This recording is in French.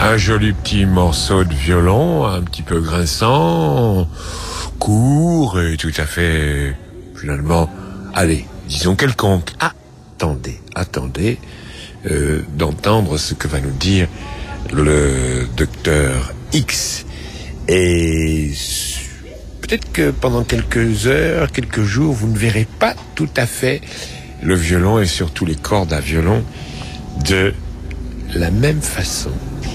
Un joli petit morceau de violon, un petit peu grinçant, court et tout à fait, finalement, allez, disons quelconque. Attendez, d'entendre ce que va nous dire le docteur X. Et peut-être que pendant quelques heures, quelques jours, vous ne verrez pas tout à fait le violon et surtout les cordes à violon de la même façon.